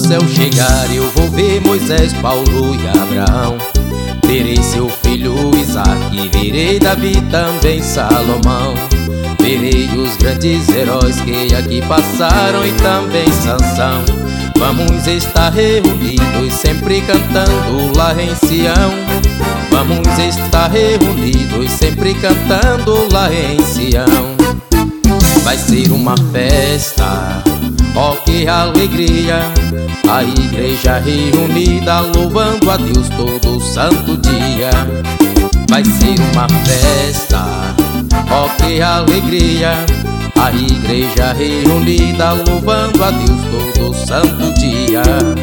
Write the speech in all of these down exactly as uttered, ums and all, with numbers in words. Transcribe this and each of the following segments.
céu chegar, eu vou ver Moisés, Paulo e Abraão. Verei seu filho Isaque, verei Davi, também Salomão. Verei os grandes heróis que aqui passaram e também Sansão. Vamos estar reunidos sempre cantando lá em Sião. Vamos estar reunidos sempre cantando lá em Sião. Vai ser uma festa, ó que alegria, a igreja reunida louvando a Deus todo santo dia. Vai ser uma festa, ó que alegria, a igreja reunida louvando a Deus todo santo dia.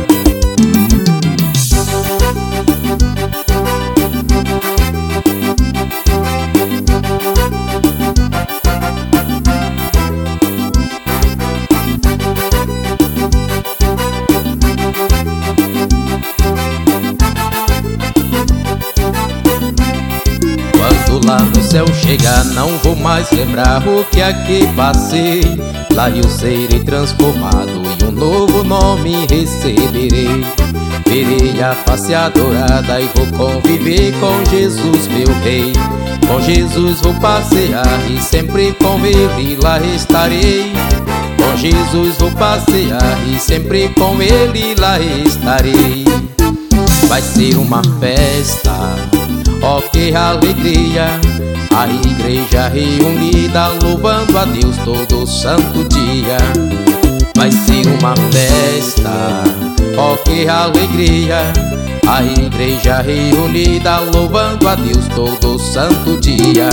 Lá no céu chegar, não vou mais lembrar o que aqui passei. Lá eu serei transformado e um novo nome receberei. Verei a face adorada e vou conviver com Jesus, meu rei. Com Jesus vou passear e sempre com ele lá estarei. Com Jesus vou passear e sempre com ele lá estarei. Vai ser uma festa, ó que alegria, a igreja reunida louvando a Deus todo santo dia. Vai ser uma festa, ó que alegria, a igreja reunida louvando a Deus todo santo dia.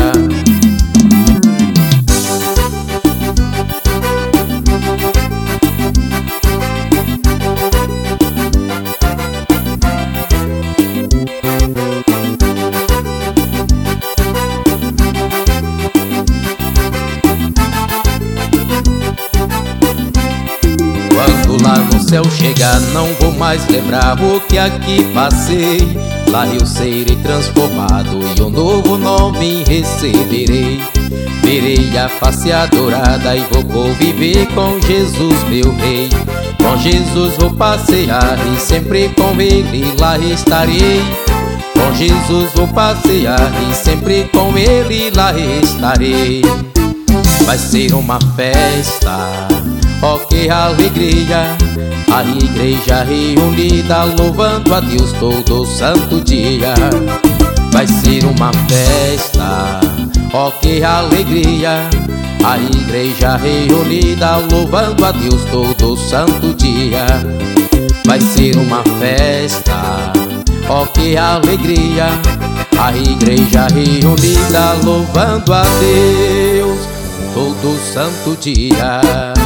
Quando lá no céu chegar, não vou mais lembrar o que aqui passei. Lá eu serei transformado e um novo nome receberei. Verei a face adorada e vou conviver com Jesus, meu rei. Com Jesus vou passear e sempre com ele lá estarei. Com Jesus vou passear e sempre com ele lá estarei. Vai ser uma festa, ó que alegria, a igreja reunida louvando a Deus todo santo dia. Vai ser uma festa, ó que alegria, a igreja reunida louvando a Deus todo santo dia. Vai ser uma festa, ó que alegria, a igreja reunida louvando a Deus todo santo dia.